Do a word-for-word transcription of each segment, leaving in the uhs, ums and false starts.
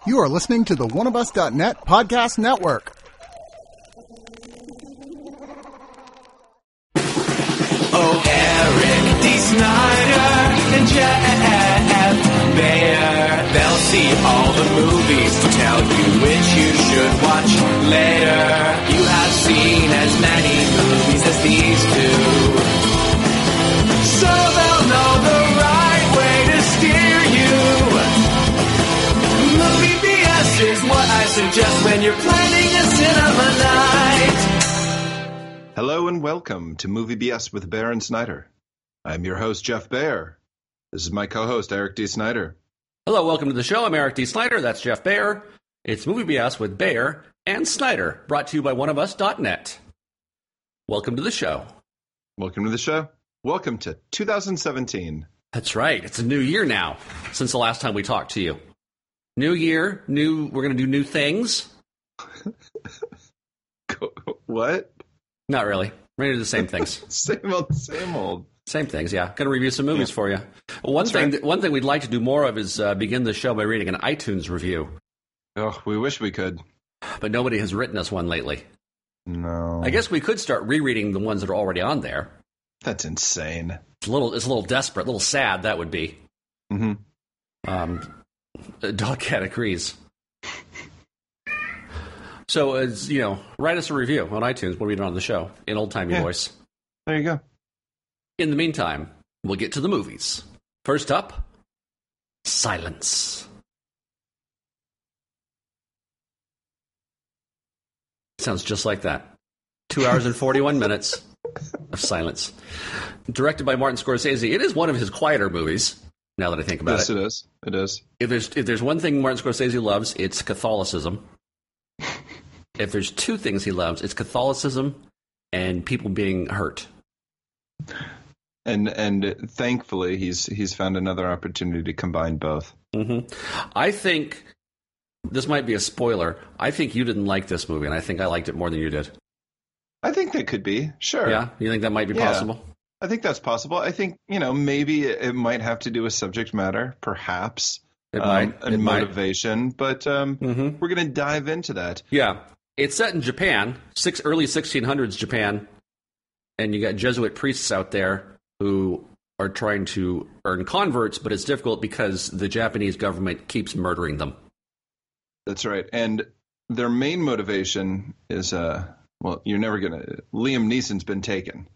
You are listening to the one of us dot net podcast network. Oh, Eric D. Snyder and Jeff Baer. They'll see all the movies to tell you which you should watch later. You have seen as many movies as these two, so they'll know the right way to steer you. Movie B S is what I suggest when you're planning a cinema night. Hello and welcome to Movie B S with Baer and Snyder. I'm your host, Jeff Baer. This is my co-host, Eric D. Snyder. Hello, welcome to the show. I'm Eric D. Snyder. That's Jeff Baer. It's Movie B S with Baer and Snyder, brought to you by one of us dot net. Welcome to the show. Welcome to the show. Welcome to two thousand seventeen. That's right. It's a new year now since the last time we talked to you. New year, new. We're going to do new things. What? Not really. We're going to do the same things. Same old, same old. Same things, yeah. Going to review some movies Yeah. for you. One That's thing, right. one thing we'd like to do more of is uh, begin the show by reading an iTunes review, Oh, we wish we could. but nobody has written us one lately. No. I guess we could start rereading the ones that are already on there. That's insane. It's a little, it's a little desperate, a little sad. That would be. Mm-hmm. Um, Dog Cat agrees. So, as you know, write us a review on iTunes. We'll read it on the show in old-timey Yeah. voice. There you go. In the meantime, we'll get to the movies. First up, Silence. Sounds just like that. Two hours and forty-one minutes of silence. Directed by Martin Scorsese. It is one of his quieter movies, now that I think about Yes, it. it is. It is. If there's, if there's one thing Martin Scorsese loves, it's Catholicism. If there's two things he loves, it's Catholicism and people being hurt. And and thankfully, he's he's found another opportunity to combine both. hmm I think this might be a spoiler. I think you didn't like this movie, and I think I liked it more than you did. I think that could be. Sure. Yeah, you think that might be Yeah. possible? I think that's possible. I think, you know, maybe it, it might have to do with subject matter, perhaps. It um, might. And It might. motivation. But um, Mm-hmm. we're going to dive into that. Yeah, it's set in Japan, six early sixteen hundreds Japan, and you got Jesuit priests out there who are trying to earn converts, but it's difficult because the Japanese government keeps murdering them. That's right. And their main motivation is, uh, well, you're never going to. Liam Neeson's been taken.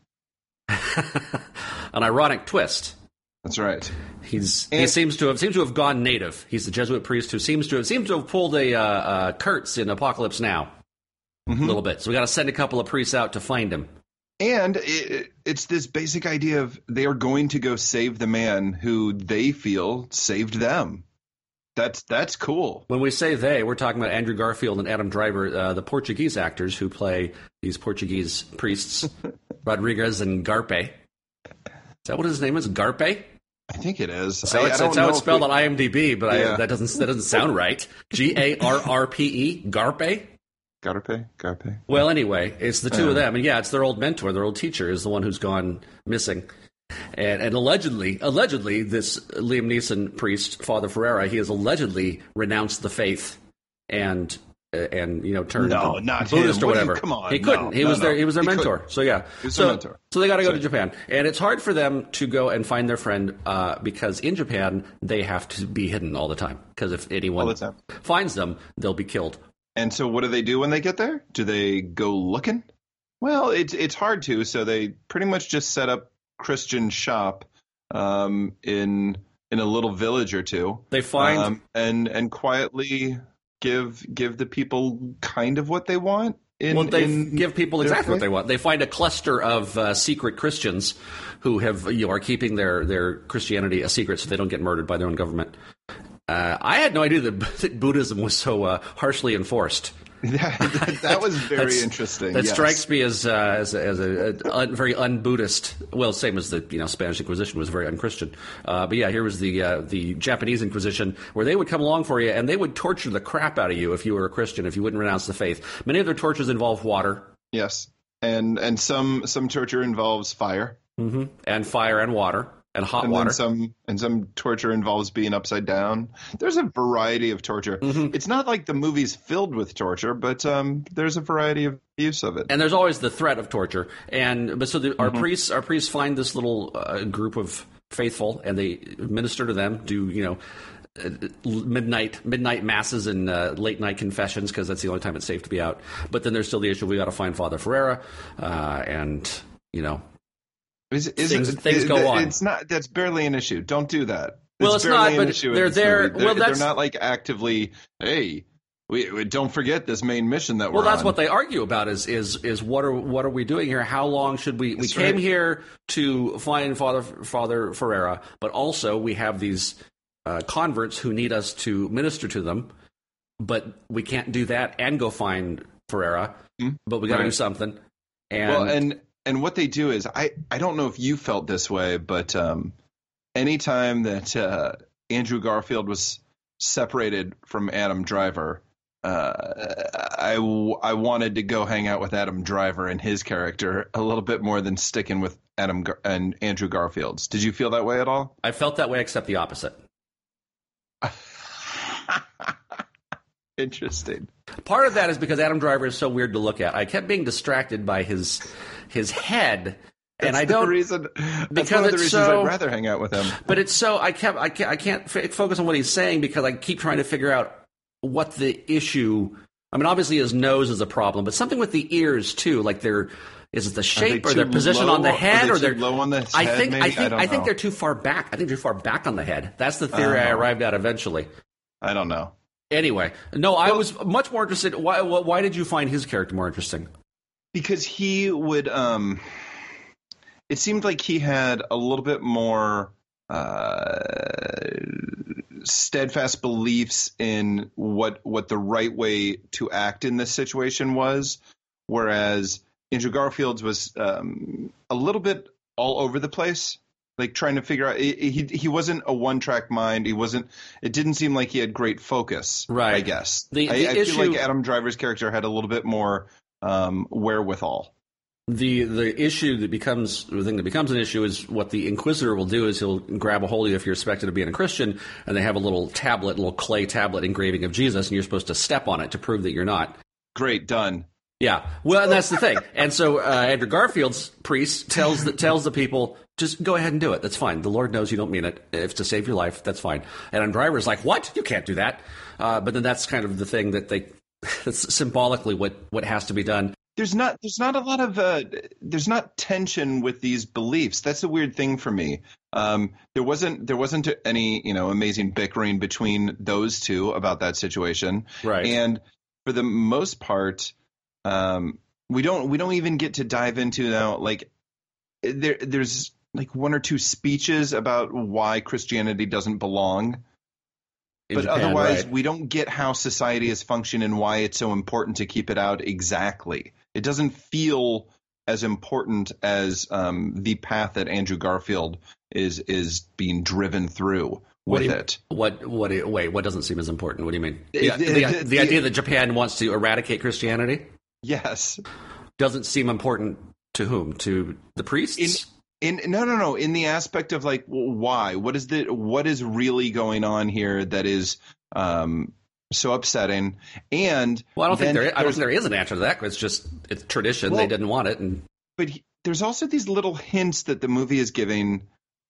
An ironic twist. That's right. He's he And- seems to have seems to have gone native. He's the Jesuit priest who seems to have seems to have pulled a uh, uh, Kurtz in Apocalypse Now a Mhm. little bit. So we got to send a couple of priests out to find him. And it, it's this basic idea of they are going to go save the man who they feel saved them. That's that's cool. When we say they, we're talking about Andrew Garfield and Adam Driver, uh, the Portuguese actors who play these Portuguese priests, Rodriguez and Garpe. Is that what his name is? Garpe? I think it is. So I, it's, I don't it's how know it's if spelled we- on IMDb, but Yeah. I, that doesn't that doesn't sound right. G A R R P E, Garpe. Garpe, Garpe. Well, anyway, it's the two of Yeah. them, and yeah, it's their old mentor, their old teacher, is the one who's gone missing, and and allegedly, allegedly, this Liam Neeson priest, Father Ferreira, he has allegedly renounced the faith and. Uh, and you know, turned No, not Buddhist him. or What do you- whatever. come on, he couldn't. no, he no, was no. their he was their He mentor. couldn't. So yeah, He was so their mentor. so they got to go So- to Japan, and it's hard for them to go and find their friend uh, because in Japan they have to be hidden all the time. Because if anyone All the time. finds them, they'll be killed. And so, what do they do when they get there? Do they go looking? Well, it's it's hard to. So they pretty much just set up Christian shop um, in in a little village or two. They find um, and and quietly give give the people kind of what they want. In, well, they in give people their exactly what faith? they want. They find a cluster of uh, secret Christians who have you know, are keeping their, their Christianity a secret so they don't get murdered by their own government. Uh, I had no idea that, that Buddhism was so uh, harshly enforced. that, that, that was very That's- interesting. That yes. strikes me as uh, as a, as a, a un, very un-Buddhist. Well, same as the you know Spanish Inquisition was very un-Christian. Uh, but yeah, here was the uh, the Japanese Inquisition, where they would come along for you and they would torture the crap out of you if you were a Christian, if you wouldn't renounce the faith. Many of their tortures involve water, Yes, and and some some torture involves fire. hmm and fire and water. And hot and water. Then some, and some torture involves being upside down. There's a variety of torture. Mm-hmm. It's not like the movie's filled with torture, but um, there's a variety of use of it. And there's always the threat of torture. And but so the, our Mm-hmm. priests, our priests find this little uh, group of faithful, and they minister to them. Do you know? Uh, midnight midnight masses and uh, late night confessions, because that's the only time it's safe to be out. But then there's still the issue we got to find Father Ferreira, uh, and you know. Is, is things, it, things go on. It's not. That's barely an issue. Don't do that. Well, it's, it's not. But issue they're there. They're, well, that's they're not like actively. Hey, we, we don't forget this main mission that well, we're that's on. what they argue about. Is is is what are what are we doing here? How long should we? That's we came right. here to find Father Father Ferreira, but also we have these uh, converts who need us to minister to them, but we can't do that and go find Ferreira. Mm-hmm. But we got to right. do something. And well, and. And what they do is, I, I don't know if you felt this way, but um, anytime that uh, Andrew Garfield was separated from Adam Driver, uh, I, I wanted to go hang out with Adam Driver and his character a little bit more than sticking with Adam Gar- and Andrew Garfield's. Did you feel that way at all? I felt that way, except the opposite. Interesting. Part of that is because Adam Driver is so weird to look at. I kept being distracted by his his head, and that's I don't the reason. That's because one of the it's reasons so, I'd rather hang out with him. But it's so I kept I can't, I can't f- focus on what he's saying because I keep trying to figure out what the issue. I mean, obviously his nose is a problem, but something with the ears too. Like they're is it the shape or their position low, on the head, are or they they're too low on the I head? think Maybe? I think I, don't I think know. they're too far back. I think they're too far back on the head. That's the theory Uh-huh. I arrived at eventually. I don't know. Anyway, no, I was much more interested. Why, why did you find his character more interesting? Because he would, um, it seemed like he had a little bit more uh, steadfast beliefs in what what the right way to act in this situation was, whereas Andrew Garfield's was um, a little bit all over the place. Like trying to figure out, he he wasn't a one track mind. He wasn't. It didn't seem like he had great focus. Right. I guess. The, I, the I issue, feel like Adam Driver's character had a little bit more um, wherewithal. The the issue that becomes the thing that becomes an issue is what the Inquisitor will do is he'll grab a hold of you if you're suspected of being a Christian, and they have a little tablet, a little clay tablet engraving of Jesus, and you're supposed to step on it to prove that you're not. Great, done. Yeah, well, and that's the thing. And so uh, Andrew Garfield's priest tells the, tells the people, just go ahead and do it. That's fine. The Lord knows you don't mean it. If it's to save your life, that's fine. And Adam Driver's like, what? You can't do that. Uh, but then that's kind of the thing that they, that's symbolically what, what has to be done. There's not there's not a lot of uh, there's not tension with these beliefs. That's a weird thing for me. Um, there wasn't there wasn't any you know amazing bickering between those two about that situation. Right. And for the most part, um, we don't we don't even get to dive into now. Like there there's like one or two speeches about why Christianity doesn't belong. In But Japan, otherwise, right. we don't get how society is functioning and why it's so important to keep it out exactly. It doesn't feel as important as um, the path that Andrew Garfield is is being driven through What with do you- it. What? What? do you- Wait. What doesn't seem as important? What do you mean? The, The- the, the- the, the- idea that Japan wants to eradicate Christianity Yes. doesn't seem important to whom? To the priests? In no no no in the aspect of like well, why what is the what is really going on here that is um, so upsetting and well, I don't think then there. I don't there's- think there is an answer to that. It's just it's tradition. Well, they didn't want it, and but he, there's also these little hints that the movie is giving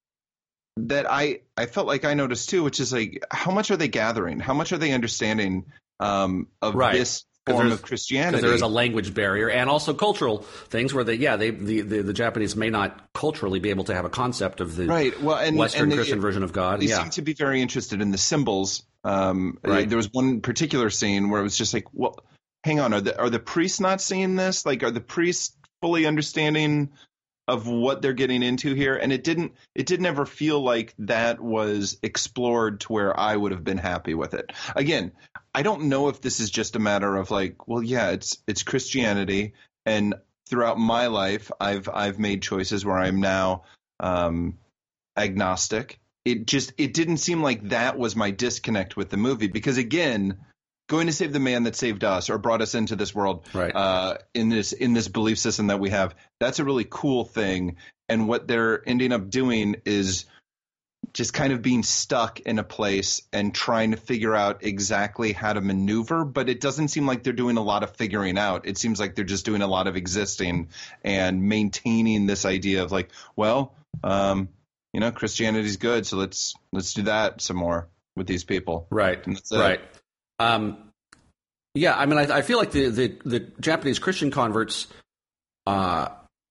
that I, I felt like I noticed too, which is like, how much are they gathering? How much are they understanding um, of Right. this form there's- of Christianity? because there is a language barrier and also cultural things where they, yeah, they the, the, the Japanese may not culturally be able to have a concept of the right. Well, and, Western and they, Christian version of God. They Yeah, seem to be very interested in the symbols. Um, Right. There was one particular scene where it was just like, well, hang on, are the are the priests not seeing this? Like, are the priests fully understanding of what they're getting into here? And it didn't it didn't ever feel like that was explored to where I would have been happy with it. Again, I don't know if this is just a matter of like, well, yeah, it's it's Christianity, and throughout my life, I've I've made choices where I'm now um, agnostic. It just it didn't seem like that was my disconnect with the movie because again, going to save the man that saved us or brought us into this world Right. uh, in this in this belief system that we have, that's a really cool thing. and what they're ending up doing is just kind of being stuck in a place and trying to figure out exactly how to maneuver. But it doesn't seem like they're doing a lot of figuring out. It seems like they're just doing a lot of existing and maintaining this idea of like, well, um, you know, Christianity's good, so let's let's do that some more with these people. Right, right. Um, yeah, I mean, I, I feel like the, the, the Japanese Christian converts uh,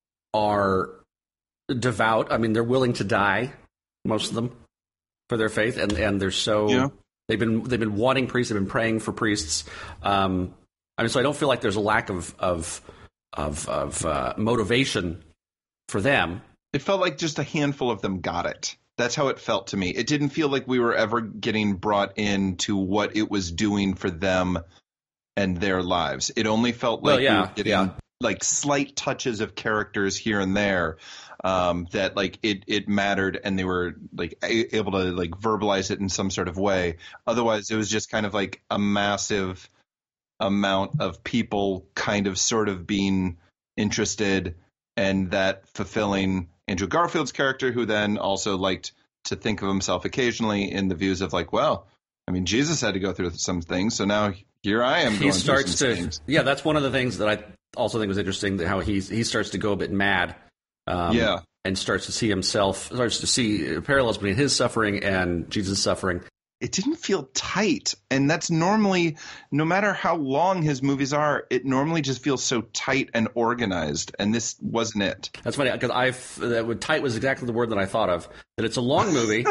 are devout. I mean, they're willing to die, most of them, for their faith, and, and they're so yeah. they've been they've been wanting priests, they've been praying for priests. Um, I mean, so I don't feel like there's a lack of of of, of uh, motivation for them. It felt like just a handful of them got it. That's how it felt to me. It didn't feel like we were ever getting brought into what it was doing for them and their lives. It only felt like well, yeah, we were getting yeah. like slight touches of characters here and there um, that like it, it mattered, and they were like a- able to like verbalize it in some sort of way. Otherwise, it was just kind of like a massive amount of people kind of sort of being interested, and that fulfilling Andrew Garfield's character, who then also liked to think of himself occasionally in the views of like, well, I mean, Jesus had to go through some things, so now here I am. He going starts through some to, things. yeah, that's one of the things that I also think was interesting. That how he he starts to go a bit mad, um, yeah, and starts to see himself, starts to see parallels between his suffering and Jesus' suffering. It didn't feel tight, and that's normally, no matter how long his movies are, it normally just feels so tight and organized, and this wasn't it. That's funny, because I that would tight was exactly the word that I thought of. That it's a long movie,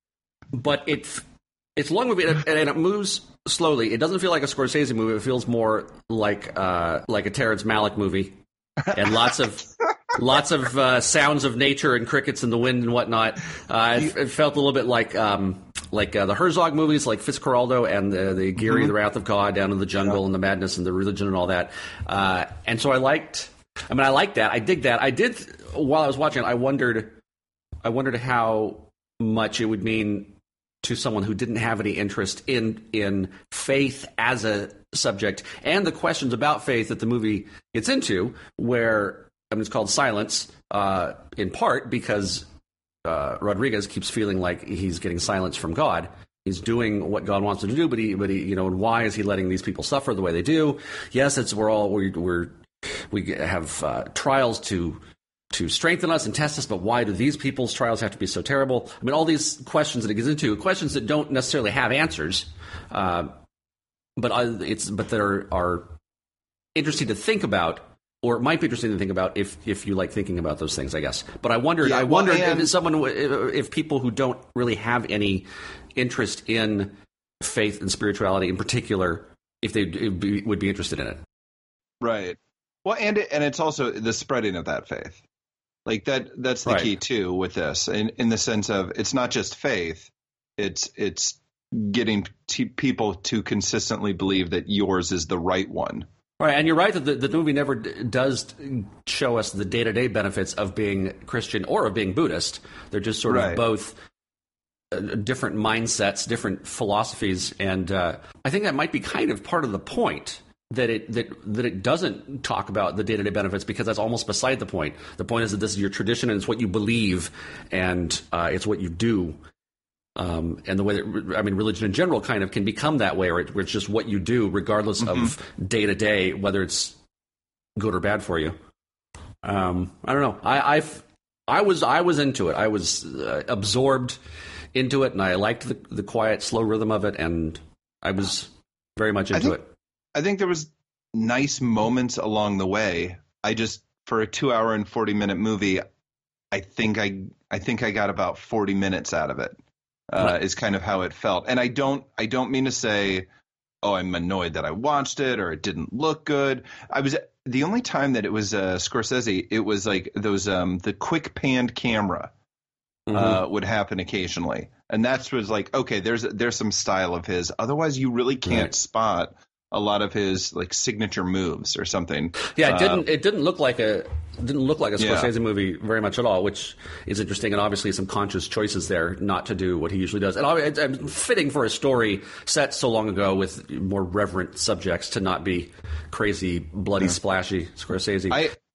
but it it's a long movie, and it, and it moves slowly. It doesn't feel like a Scorsese movie. It feels more like uh, like a Terrence Malick movie, and lots of lots of uh, sounds of nature and crickets in the wind and whatnot. Uh, it, it felt a little bit like. Um, Like uh, the Herzog movies, like Fitzcarraldo and the, the Geary, mm-hmm. The Wrath of God, Down in the Jungle, yeah. and the Madness and the Religion and all that. Uh, and so I liked, I mean, I liked that. I dig that. I did, while I was watching it, I wondered, I wondered how much it would mean to someone who didn't have any interest in in faith as a subject, and the questions about faith that the movie gets into, where, I mean, it's called Silence, uh, in part because Uh, Rodriguez keeps feeling like he's getting silence from God. He's doing what God wants him to do, but he, but he, you know, and why is he letting these people suffer the way they do? Yes, it's we're all we we're we have uh, trials to to strengthen us and test us, but why do these people's trials have to be so terrible? I mean, all these questions that it gets into, questions that don't necessarily have answers, uh, but uh, it's but that are, are interesting to think about. Or it might be interesting to think about if, if you like thinking about those things, I guess. But I wondered, yeah, I wondered well, if someone, if, if people who don't really have any interest in faith and spirituality in particular, if they be, would be interested in it. Right. Well, and it, and it's also the spreading of that faith, like that. That's the right. key too with this, in in the sense of it's not just faith, it's it's getting t- people to consistently believe that yours is the right one. Right, and you're right that the, the movie never d- does show us the day-to-day benefits of being Christian or of being Buddhist. They're just sort right. of both uh, different mindsets, different philosophies, and uh, I think that might be kind of part of the point, that it that that it doesn't talk about the day-to-day benefits, because that's almost beside the point. The point is that this is your tradition, and it's what you believe, and uh, it's what you do. Um, and the way that, I mean, religion in general kind of can become that way, where, it, where it's just what you do, regardless mm-hmm. of day to day, whether it's good or bad for you. Um, I don't know. I I've, I was I was into it. I was uh, absorbed into it, and I liked the, the quiet, slow rhythm of it, and I was very much into I think, it. I think there was nice moments along the way. I just, for a two hour and forty minute movie, I think I I think I got about forty minutes out of it. Uh, is kind of how it felt. And I don't I don't mean to say, oh, I'm annoyed that I watched it or it didn't look good. I was the only time that it was uh, Scorsese, it was like those um, the quick panned camera uh, mm-hmm. would happen occasionally. And that was like, OK, there's there's some style of his. Otherwise, you really can't right. spot a lot of his like signature moves or something. Yeah, it uh, didn't it didn't look like a didn't look like a Scorsese yeah. movie very much at all, which is interesting, and obviously some conscious choices there not to do what he usually does. And it's, it's fitting for a story set so long ago with more reverent subjects to not be crazy, bloody, yeah. splashy Scorsese. I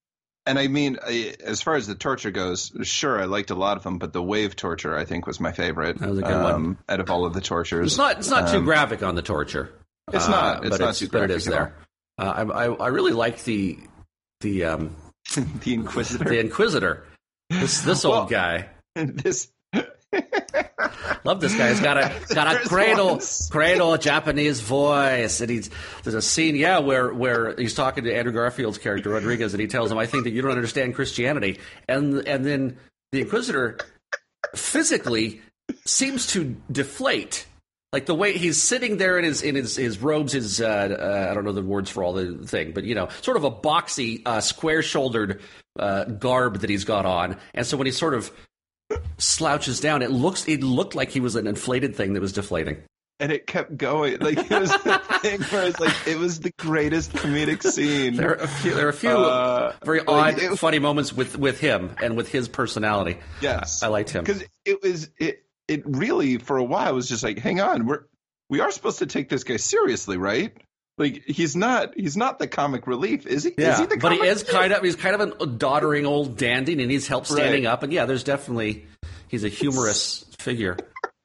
And I mean, I- as far as the torture goes, sure, I liked a lot of them, but the wave torture, I think, was my favorite. That was a good one. um, Out of all of the tortures. It's not. It's not too Um, graphic on the torture. It's uh, not. It's but not it's, too but it graphic is at all. there. Uh, I, I I really like the the um, The Inquisitor. the Inquisitor. This this Well- old guy. this. Love this guy. He's got a got a There's cradle one. cradle Japanese voice, and he's there's a scene, yeah, where where he's talking to Andrew Garfield's character Rodriguez, and he tells him, "I think that you don't understand Christianity," and and then the Inquisitor physically seems to deflate. Like the way he's sitting there in his in his, his robes, his uh, uh, I don't know the words for all the thing, but you know, sort of a boxy, uh, square-shouldered uh, garb that he's got on, and so when he sort of slouches down, it looks it looked like he was an inflated thing that was deflating. And it kept going. Like, it was the thing where it's like, it was the greatest comedic scene. There are a few, there are a few Uh, very like, odd, it- funny moments with, with him and with his personality. Yes. I liked him. Because it was, it, it really, for a while, was just like, hang on, we're, we are supposed to take this guy seriously, right? Like, he's not, he's not the comic relief, is he? Is Yeah, he the but he comic is kind of he's kind of a doddering old dandy, and he needs help standing Right. up. And yeah, there's definitely he's a humorous figure.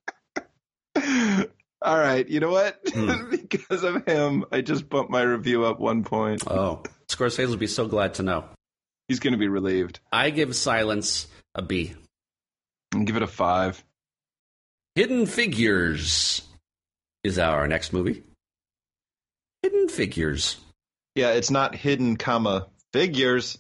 All right, you know what? Hmm. Because of him, I just bumped my review up one point. Oh, Scorsese will be so glad to know. He's going to be relieved. I give Silence a B. And give it a five. Hidden Figures is our next movie. Hidden Figures. Yeah, it's not hidden, comma, figures.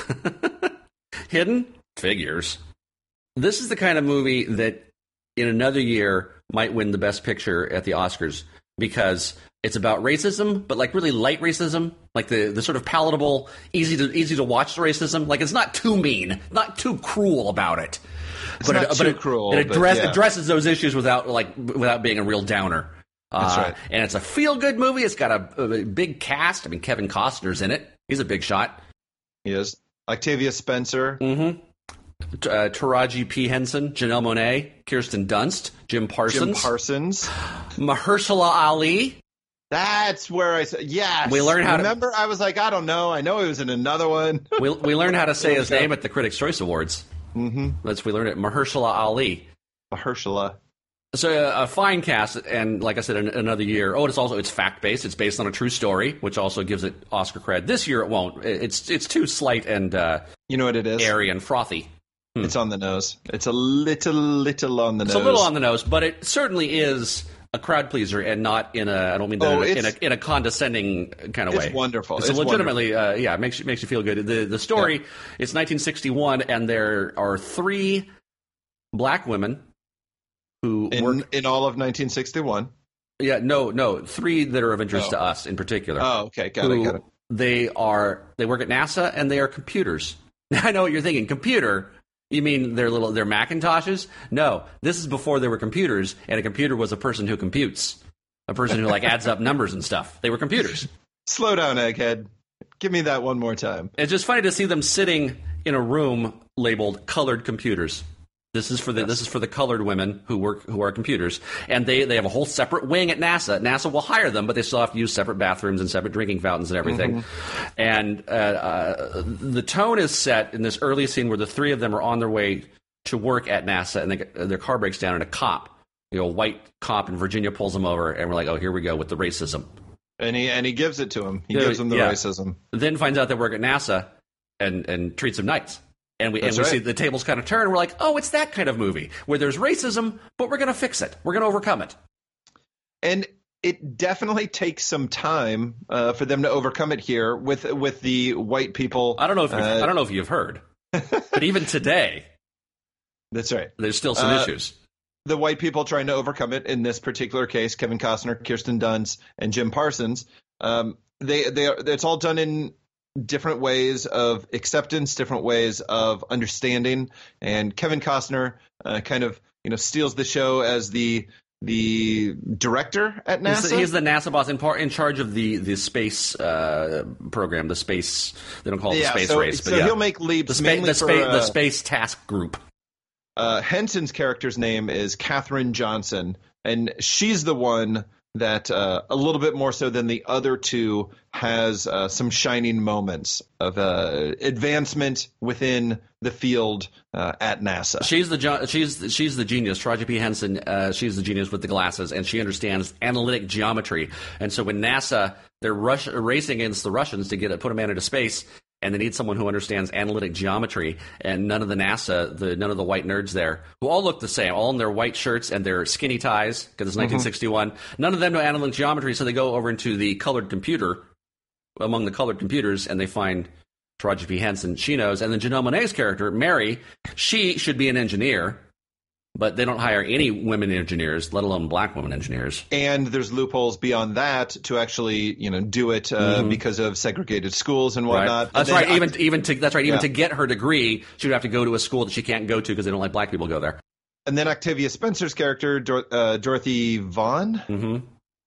Hidden Figures. This is the kind of movie that in another year might win the Best Picture at the Oscars because it's about racism, but like really light racism, like the, the sort of palatable, easy to easy to watch racism. Like it's not too mean, not too cruel about it. It's but not it, too but it, cruel, It but address, yeah. addresses those issues without like without being a real downer. That's Uh, right. And it's a feel good movie. It's got a, a big cast. I mean, Kevin Costner's in it. He's a big shot. He is. Octavia Spencer. Mm-hmm. Uh, Taraji P. Henson, Janelle Monáe, Kirsten Dunst, Jim Parsons, Jim Parsons. Mahershala Ali. That's where I said, yes. We learned how to- Remember, I was like, I don't know. I know he was in another one. We, we learned how to say his name at the Critics' Choice Awards. Mm-hmm. That's we learned it. Mahershala Ali. Mahershala. So uh, a fine cast, and like I said, an, another year. Oh, it's also it's fact based. It's based on a true story, which also gives it Oscar cred. This year it won't. It- It's it's too slight and uh, You know what it is? airy and frothy. It's on the nose. It's a little, little on the It's nose. a little on the nose, but it certainly is a crowd pleaser, and not in a. I don't mean that Oh, in, a, in it's- a in a condescending kind of It's way. wonderful. It's, It's legitimately, uh, yeah, it makes you makes you feel good. The the story. Yeah. It's nineteen sixty-one, and there are three black women who in, work. in all of nineteen sixty-one. Yeah, no, no, three that are of interest Oh. to us in particular. Oh, okay. Got who it. Got it. They are. They work at NASA, and they are computers. I know what you're thinking. Computer. You mean their little their Macintoshes? No, this is before there were computers, and a computer was a person who computes, a person who like adds up numbers and stuff. They were computers. Slow down, Egghead. Give me that one more time. It's just funny to see them sitting in a room labeled "colored computers." This is for the this is for the colored women who work who are computers, and they, they have a whole separate wing at NASA. NASA will hire them, but they still have to use separate bathrooms and separate drinking fountains and everything. Mm-hmm. And uh, uh, the tone is set in this early scene where the three of them are on their way to work at NASA, and they, their car breaks down, and a cop, you know, a white cop in Virginia pulls them over, and we're like, oh, here we go with the racism. And he and he gives it to him. He Yeah, gives him the yeah. racism. Then finds out they work at NASA, and and treats them nice. And we, and That's we right. see the tables kind of turn. We're like, oh, it's that kind of movie where there's racism, but we're going to fix it. We're going to overcome it. And it definitely takes some time uh, for them to overcome it here with with the white people. I don't know if you've, uh, I don't know if you've heard, but even today, That's right. there's still some Uh, issues. The white people trying to overcome it in this particular case, Kevin Costner, Kirsten Dunst, and Jim Parsons. Um, they they are, it's all done in different ways of acceptance, different ways of understanding. And Kevin Costner uh, kind of you know steals the show as the the director at NASA. He's the, he's the NASA boss in part in charge of the the space uh, program, the space. They don't call it yeah, the space so, race, but so yeah, he'll make leaps the, spa- mainly the, for, spa- uh, the space task group. Uh, Henson's character's name is Katherine Johnson, and she's the one that uh, a little bit more so than the other two has uh, some shining moments of uh, advancement within the field uh, at NASA. She's the jo- she's she's the genius. Taraji P. Henson. Uh, she's the genius with the glasses, and she understands analytic geometry. And so when NASA they're rush- racing against the Russians to get a, put a man into space, and they need someone who understands analytic geometry. And none of the NASA, the none of the white nerds there, who all look the same, all in their white shirts and their skinny ties, because it's nineteen sixty-one. Mm-hmm. None of them know analytic geometry, so they go over into the colored computer, among the colored computers, and they find Taraji P. Henson. She knows. And then Janelle Monáe's character, Mary, she should be an engineer, but they don't hire any women engineers, let alone black women engineers. And there's loopholes beyond that to actually, you know, do it uh, mm-hmm. because of segregated schools and whatnot. Right. That's and right. I, even even to that's right. Even yeah. to get her degree, she would have to go to a school that she can't go to because they don't let black people go there. And then Octavia Spencer's character, Dor- uh, Dorothy Vaughan, mm-hmm.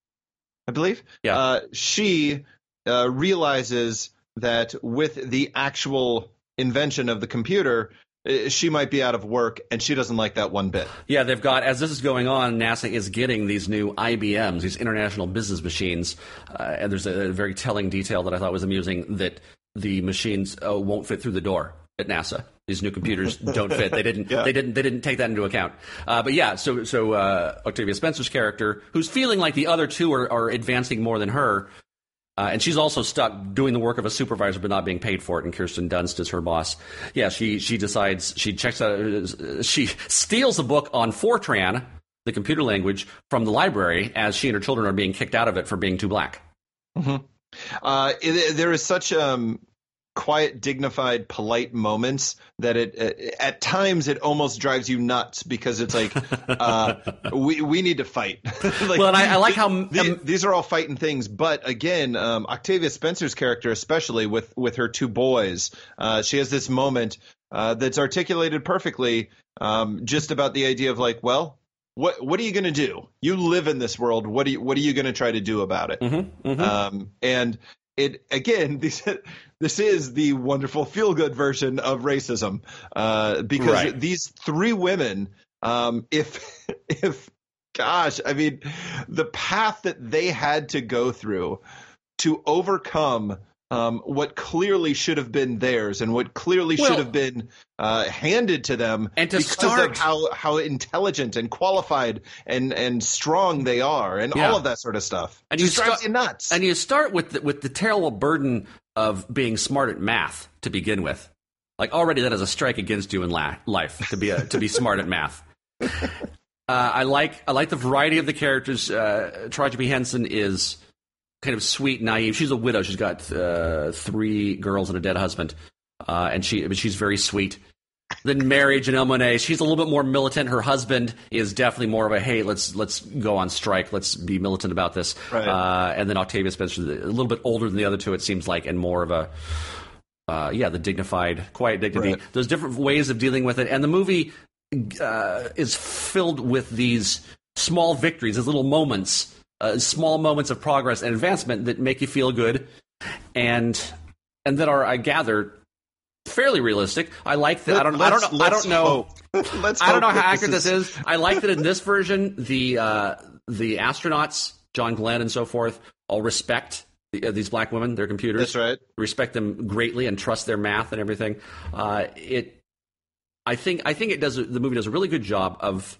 I believe. Yeah. Uh, she uh, realizes that with the actual invention of the computer, she might be out of work, and she doesn't like that one bit. Yeah, they've got, as this is going on, NASA is getting these new I B Ms, these international business machines, uh, and there's a, a very telling detail that I thought was amusing, that the machines uh, won't fit through the door at NASA. These new computers don't fit. They didn't. yeah. They didn't. They didn't take that into account. Uh, but yeah, so so uh, Octavia Spencer's character, who's feeling like the other two are, are advancing more than her. Uh, and she's also stuck doing the work of a supervisor but not being paid for it, and Kirsten Dunst is her boss. Yeah, she she decides, she checks out, she steals a book on Fortran, the computer language, from the library as she and her children are being kicked out of it for being too black. Mm-hmm. Uh, it, there is such um, quiet, dignified, polite moments that it, it at times it almost drives you nuts because it's like uh, we we need to fight. like, well, and I, I like how um, these, these are all fighting things, but again, um, Octavia Spencer's character, especially with with her two boys, uh, she has this moment uh, that's articulated perfectly, um, just about the idea of like, well, what what are you going to do? You live in this world. What are you what are you going to try to do about it? Mm-hmm, mm-hmm. Um, and it again, these. This is the wonderful feel-good version of racism, uh, because right. these three women, um, if, if, gosh, I mean, the path that they had to go through to overcome um, what clearly should have been theirs and what clearly well, should have been uh, handed to them, and to because start, of how how intelligent and qualified and and strong they are, and yeah. all of that sort of stuff. And Just you drives start, you nuts. And you start with the, with the terrible burden of being smart at math to begin with. Like already that is a strike against you in la- life to be a, to be smart at math. Uh, I like I like the variety of the characters. Uh, Taraji P. Henson is kind of sweet, naive. She's a widow. She's got uh, three girls and a dead husband, uh, and she but she's very sweet. Then Mary, Janelle Monáe, she's a little bit more militant. Her husband is definitely more of a, hey, let's let's go on strike. Let's be militant about this. Right. Uh, and then Octavia Spencer, a little bit older than the other two, it seems like, and more of a, uh, yeah, the dignified, quiet dignity. Right. There's different ways of dealing with it. And the movie uh, is filled with these small victories, these little moments, uh, small moments of progress and advancement that make you feel good and and that are, I gather, fairly realistic. I like that. I don't. I don't know. I don't know. Let's I don't know hope how that accurate this is. is. I like that in this version, the uh, the astronauts, John Glenn and so forth, all respect the, uh, these black women, their computers. That's right. Respect them greatly and trust their math and everything. Uh, it. I think. I think it does. The movie does a really good job of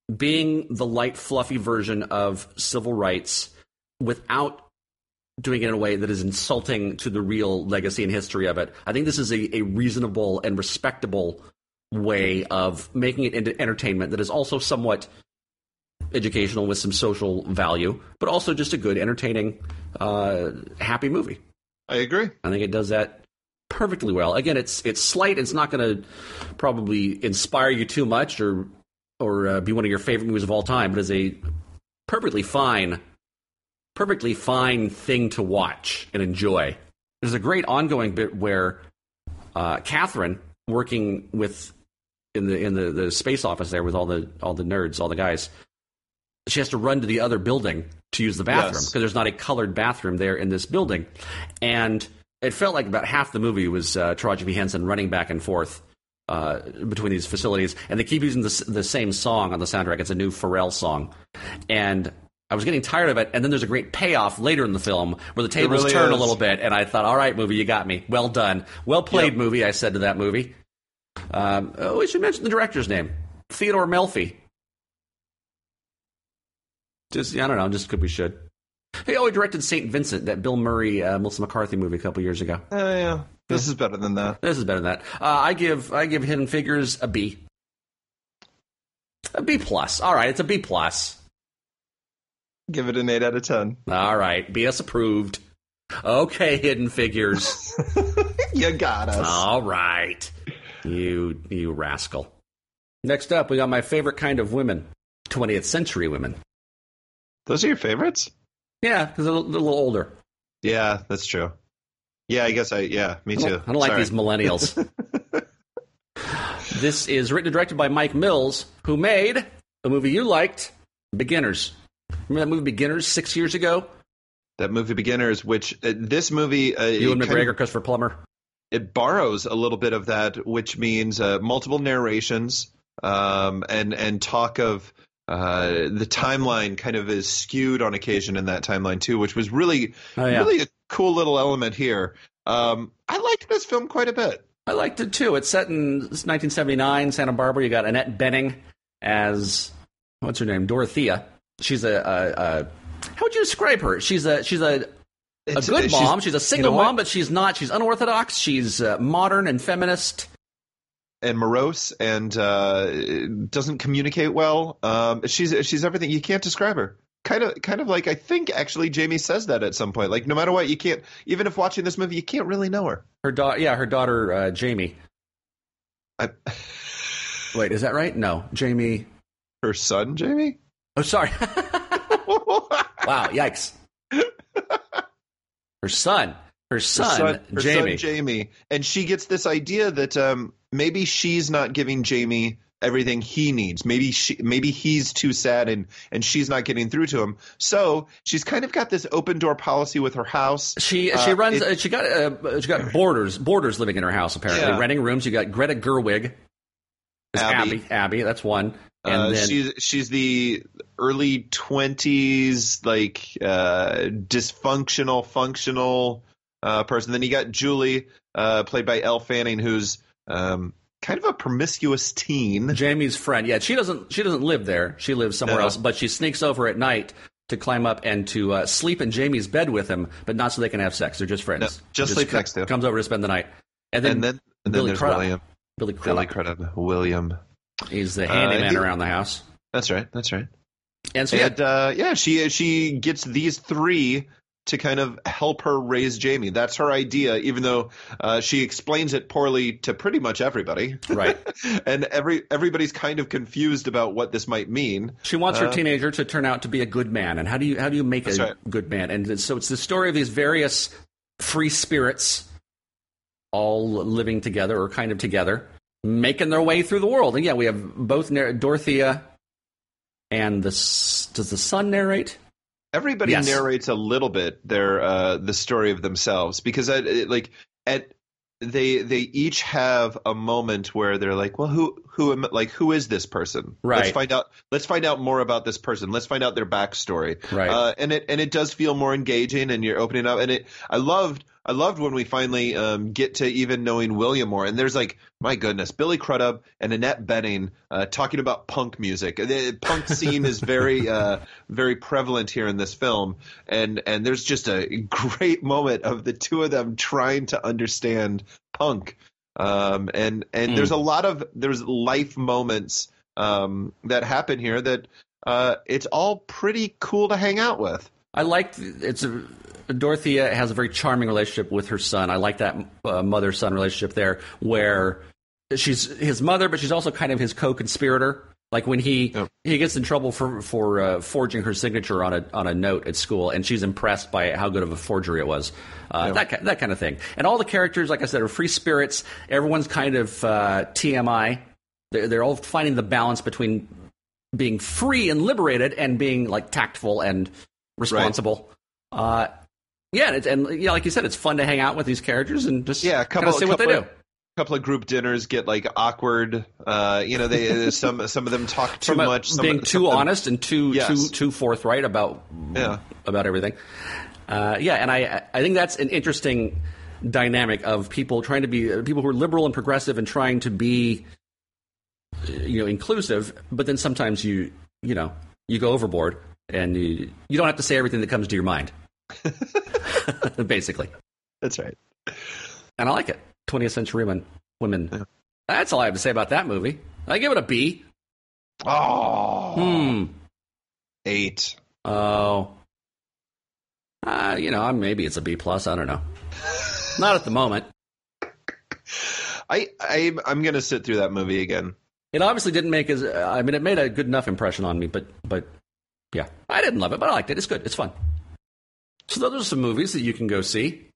being the light, fluffy version of civil rights without doing it in a way that is insulting to the real legacy and history of it. I think this is a, a reasonable and respectable way of making it into entertainment that is also somewhat educational with some social value, but also just a good, entertaining, uh, happy movie. I agree. I think it does that perfectly well. Again, it's it's slight. It's not going to probably inspire you too much or or uh, be one of your favorite movies of all time, but it's a perfectly fine perfectly fine thing to watch and enjoy. There's a great ongoing bit where uh, Catherine, working with in the in the, the space office there with all the all the nerds, all the guys, she has to run to the other building to use the bathroom because yes. there's not a colored bathroom there in this building. And it felt like about half the movie was uh, Taraji P. Henson running back and forth uh, between these facilities. And they keep using the, the same song on the soundtrack. It's a new Pharrell song. And I was getting tired of it, and then there's a great payoff later in the film where the tables really turn is. a little bit, and I thought, all right, movie, you got me. Well done. Well played, Yep. movie, I said to that movie. Um, oh, we should mention the director's name, Theodore Melfi. Just, I don't know, just because we should. He always directed Saint Vincent, that Bill Murray, uh, Melissa McCarthy movie a couple years ago. Oh, yeah. This is better than that. This is better than that. Uh, I give I give Hidden Figures a B. A B plus. All right, it's a B plus. Give it an eight out of ten. All right, B S approved. Okay, Hidden Figures. You got us. All right, you you rascal. Next up, we got my favorite kind of women, twentieth century women. Those are your favorites? Yeah, because they're a little, little older. Yeah, that's true. Yeah, I guess I, yeah, me I don't, too. I don't like Sorry. these millennials. This is written and directed by Mike Mills, who made a movie you liked, Beginners. Remember that movie Beginners six years ago? That movie Beginners, which uh, this movie... Uh, Ewan it McGregor, kind of- Christopher Plummer. it borrows a little bit of that, which means uh, multiple narrations um, and, and talk of... Uh, the timeline kind of is skewed on occasion in that timeline too, which was really, Oh, yeah. really a cool little element here. Um, I liked this film quite a bit. I liked it too. It's set in nineteen seventy-nine, Santa Barbara. You got Annette Bening as, what's her name, Dorothea. She's a, a, a how would you describe her? She's a she's a a It's- good she's- mom. She's a single you know what? mom, but she's not. She's unorthodox. She's uh, modern and feminist. And morose and uh, doesn't communicate well. Um, she's she's everything. You can't describe her. Kind of kind of like I think actually Jamie says that at some point. Like no matter what, you can't. Even if watching this movie, you can't really know her. Her daughter, yeah, her daughter uh, Jamie. I, Wait, is that right? No, Jamie. her son, Jamie. Oh, sorry. Wow, yikes. Her son. Her son, her son, her Jamie. son Jamie, and she gets this idea that um, maybe she's not giving Jamie everything he needs. Maybe she, maybe he's too sad, and and she's not getting through to him. So she's kind of got this open door policy with her house. She Uh, she runs. it- uh, she got uh, she got boarders boarders living in her house apparently, Yeah. renting rooms. You got Greta Gerwig, as Abby. Abby. Abby, that's one. And Uh, then she's she's the early twenties, like uh, dysfunctional, functional uh, person. Then you got Julie, uh, played by Elle Fanning, who's um, kind of a promiscuous teen. Jamie's friend. Yeah, she doesn't she doesn't live there. She lives somewhere No. else, but she sneaks over at night to climb up and to uh, sleep in Jamie's bed with him, but not so they can have sex. They're just friends. No, just sleep co- next to him. Comes over to spend the night, and then and then and then Billy there's Crudup. William. Billy Billy Crudup. Crudup. William. He's the Uh, handyman he- around the house. That's right. That's right. And so yeah, And uh, yeah, she she gets these three to kind of help her raise Jamie. That's her idea, even though uh, she explains it poorly to pretty much everybody. Right. And every everybody's kind of confused about what this might mean. she wants her uh, teenager to turn out to be a good man. And how do you how do you make a That's right. good man? And so it's the story of these various free spirits all living together or kind of together, making their way through the world. And yeah, we have both narr- Dorothea and the s- does the son narrate? Everybody Yes. narrates a little bit their uh, the story of themselves because at, it, like at they they each have a moment where they're like, well, who who am like who is this person? Right. Let's find out. Let's find out more about this person. Let's find out their backstory. Right. Uh, and it and it does feel more engaging, and you're opening up. And it I loved I loved when we finally um, get to even knowing William more. And there's like, my goodness, Billy Crudup and Annette Bening uh, talking about punk music. The punk scene is very uh, very prevalent here in this film, and and there's just a great moment of the two of them trying to understand punk. Um, and and Mm. there's a lot of there's life moments um, that happen here that uh, it's all pretty cool to hang out with. I like it's a, Dorothea has a very charming relationship with her son. I like that uh, mother-son relationship there, where she's his mother, but she's also kind of his co-conspirator. Like when he Yep. he gets in trouble for for uh, forging her signature on a on a note at school, and she's impressed by how good of a forgery it was. Uh, Yep. That ki- that kind of thing. And all the characters, like I said, are free spirits. Everyone's kind of uh, T M I. They're, they're all finding the balance between being free and liberated and being like tactful and responsible. Uh, yeah, and, it's, and yeah, like you said, it's fun to hang out with these characters and just Yeah, a kind couple of see what they couple do. couple of group dinners get like awkward. Uh, you know, they some some of them talk too From a- much. Some, being some too of them- honest and too Yes. too too forthright about Yeah. about everything. Uh, yeah, and I I think that's an interesting dynamic of people trying to be people who are liberal and progressive and trying to be you know inclusive, but then sometimes you you know you go overboard and you, you don't have to say everything that comes to your mind. Basically, That's right. and I like it. twentieth century women. Women. That's all I have to say about that movie. I give it a B. Oh, Hmm. eight. Oh. Uh, you know, maybe it's a B plus. I don't know. Not at the moment. I, I I'm gonna sit through that movie again. It obviously didn't make as. I mean, it made a good enough impression on me, but but yeah, I didn't love it, but I liked it. It's good. It's fun. So those are some movies that you can go see.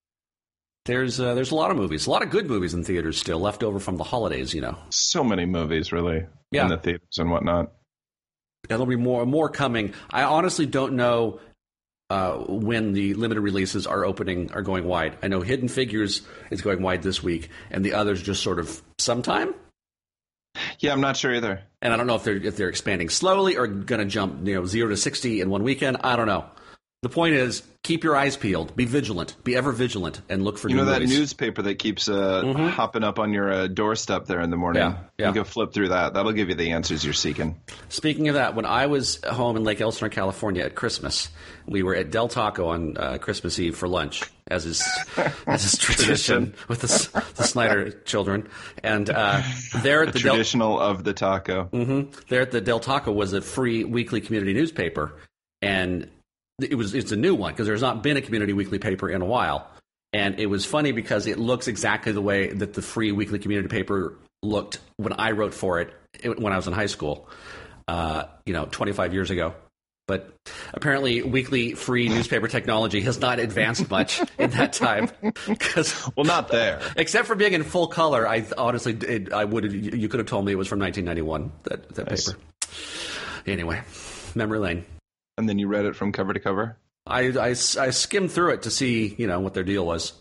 There's uh, there's a lot of movies, a lot of good movies in theaters still left over from the holidays. You know, So many movies, really, Yeah. in the theaters and whatnot. there'll be more more coming. I honestly don't know uh, when the limited releases are opening are going wide. I know Hidden Figures is going wide this week, and the others just sort of sometime. Yeah, I'm not sure either. And I don't know if they're if they're expanding slowly or going to jump you know zero to sixty in one weekend. I don't know. The point is, keep your eyes peeled, be vigilant, be ever vigilant, and look for You new know that movies. newspaper that keeps uh, hopping up on your uh, doorstep there in the morning? Yeah, yeah. You go flip through that. That'll give you the answers you're seeking. Speaking of that, when I was home in Lake Elsinore, California at Christmas, we were at Del Taco on uh, Christmas Eve for lunch, as is as is tradition with the, S- the Snyder children. And uh, there at the Del, Traditional of the taco. Mhm. there at the Del Taco was a free weekly community newspaper, and it was it's a new one because there's not been a community weekly paper in a while. And it was funny because it looks exactly the way that the free weekly community paper looked when I wrote for it, it when I was in high school, uh, you know, twenty-five years ago. But apparently, weekly free newspaper technology has not advanced much in that time. Because, Well, not there. except for being in full color, I honestly, it, I would you could have told me it was from nineteen ninety-one. That that Nice. paper. Anyway, memory lane. And then you read it from cover to cover? I, I, I skimmed through it to see, you know, what their deal was.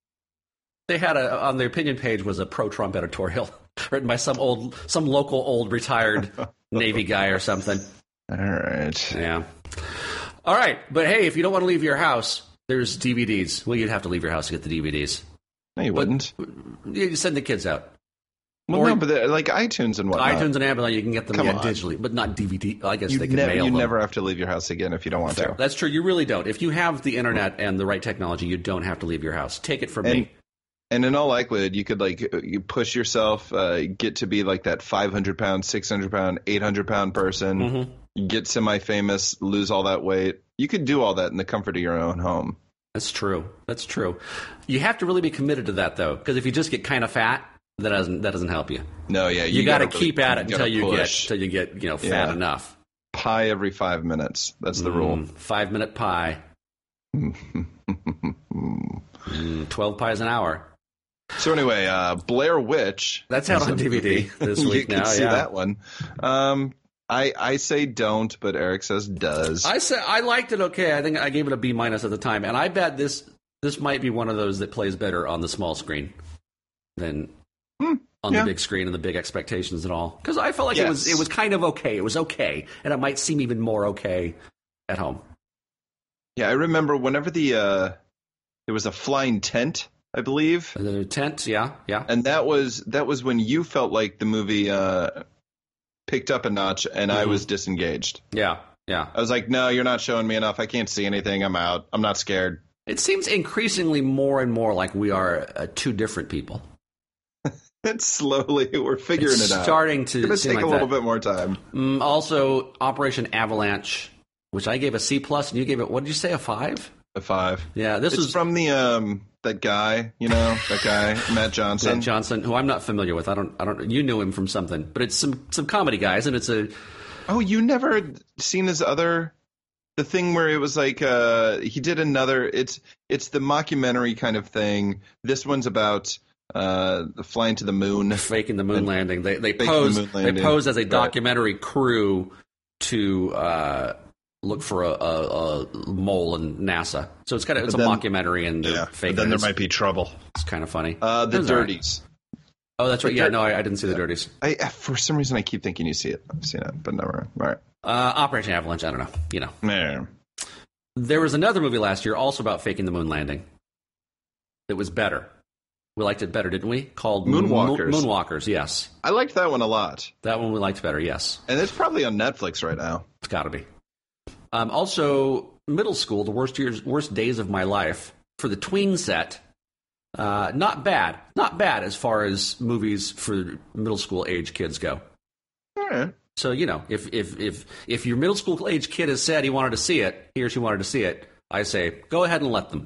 They had a on their opinion page was a pro-Trump editorial written by some old, some local old retired Navy guy or something. All right. Yeah. All right, but hey, if you don't want to leave your house, there's D V Ds. Well, you'd have to leave your house to get the D V Ds. No, you wouldn't. You send the kids out. Well, Or- no, but they're like iTunes and whatnot. iTunes and Amazon, you can get them Come yeah, on. digitally, but not D V D. I guess You, they can nev- mail you them. never have to leave your house again if you don't want to. That's true. You really don't. If you have the internet and the right technology, you don't have to leave your house. Take it from And, me. and in all likelihood, you could like you push yourself, uh, get to be like that five hundred pound, six hundred pound, eight hundred pound person, Mm-hmm. get semi-famous, lose all that weight. You could do all that in the comfort of your own home. That's true. That's true. You have to really be committed to that, though, because if you just get kind of fat, that doesn't that doesn't help you. No, yeah, You, got to gotta keep really- at it gotta until you get push. until you get you know fat Yeah. enough. Pie every five minutes. That's the rule. Mm, five minute pie. Mm, Twelve pies an hour. So anyway, uh, Blair Witch. That's out is on a D V D movie. this you week can now, see yeah. that one. Um, I I say don't, but Eric says does. I said I liked it. Okay, I think I gave it a B minus at the time, and I bet this this might be one of those that plays better on the small screen than Hmm, on yeah. the big screen and the big expectations and all. Because I felt like it was Yes. it was kind of okay. It was okay, and it might seem even more okay at home. Yeah, I remember whenever the uh, there was a flying tent, I believe, The tent, yeah, yeah. and that was that was when you felt like the movie uh, picked up a notch, and I Mhm. was disengaged. Yeah, yeah. I was like, no, you're not showing me enough. I can't see anything. I'm out. I'm not scared. It seems increasingly more and more like we are uh, two different people. It's slowly we're figuring It's it out. starting to It's gonna seem take like a little that. bit more time. Mm, also, Operation Avalanche, which I gave a C plus, and you gave it. What did you say? A five? A five. Yeah, this It's was from the um that guy, you know, that guy Matt Johnson. Matt Johnson, who I'm not familiar with. I don't. I don't. You knew him from something, but it's some some comedy guys, and it's a Oh, you never seen his other the thing where it was like uh he did another it's it's the mockumentary kind of thing. This one's about uh flying to the moon. faking the moon And landing. They they faking pose the moon they landing. pose as a Right. documentary crew to uh, look for a, a, a mole in NASA. So it's kind of it's But a then- mockumentary, and they're Yeah, but faking then it. there It's, might be trouble. it's kind of funny. Uh the It was all right. Dirties. Oh, that's right. Yeah, no, I, I didn't see the Dirties. I, for some reason, I keep thinking you see it. I've seen it, but never. All right. Uh, Operation Avalanche. I don't know. You know. Man. There was another movie last year also about faking the moon landing. It was better. We liked it better, didn't we? Called Moonwalkers. Mo- Moonwalkers, yes. I liked that one a lot. That one we liked better, yes. And it's probably on Netflix right now. It's got to be. Um, also, middle school, the worst years, worst days of my life for the tween set. Uh, not bad, not bad as far as movies for middle school age kids go. All right. So you know, if if if if your middle school age kid has said he wanted to see it, he or she wanted to see it, I say go ahead and let them.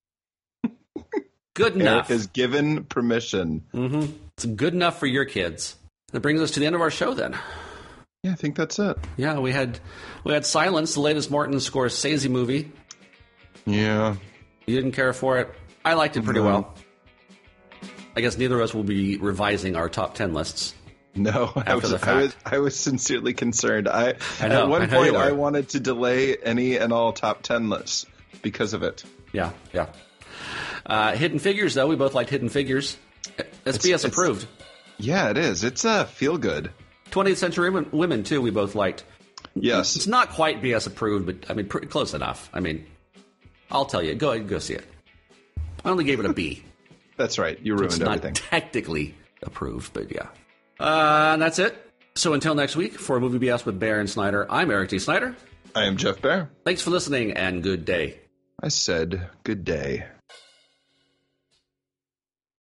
Good enough. Eric has given permission. Mm-hmm. It's good enough for your kids. That brings us to the end of our show then. Yeah, I think that's it. Yeah, we had we had Silence, the latest Martin Scorsese movie. Yeah. You didn't care for it. I liked it pretty No. well. I guess neither of us will be revising our top ten lists. No, I was, the I fact. was I was sincerely concerned. I, I know, at one I know you point I were. wanted to delay any and all top ten lists because of it. Yeah, yeah. Uh, Hidden Figures, though, we both liked Hidden Figures. S B S it's- approved. Yeah, it is. It's a uh, feel good. twentieth Century Women, women, too, we both liked. Yes. It's not quite B S approved, but I mean, pretty close enough. I mean, I'll tell you, go ahead and go see it. I only gave it a B. That's right. You It's ruined not everything. technically approved, but yeah. Uh, and that's it. So until next week, for Movie B S with Bear and Snyder, I'm Eric T. Snyder. I am Jeff Bear. Thanks for listening, and good day. I said good day.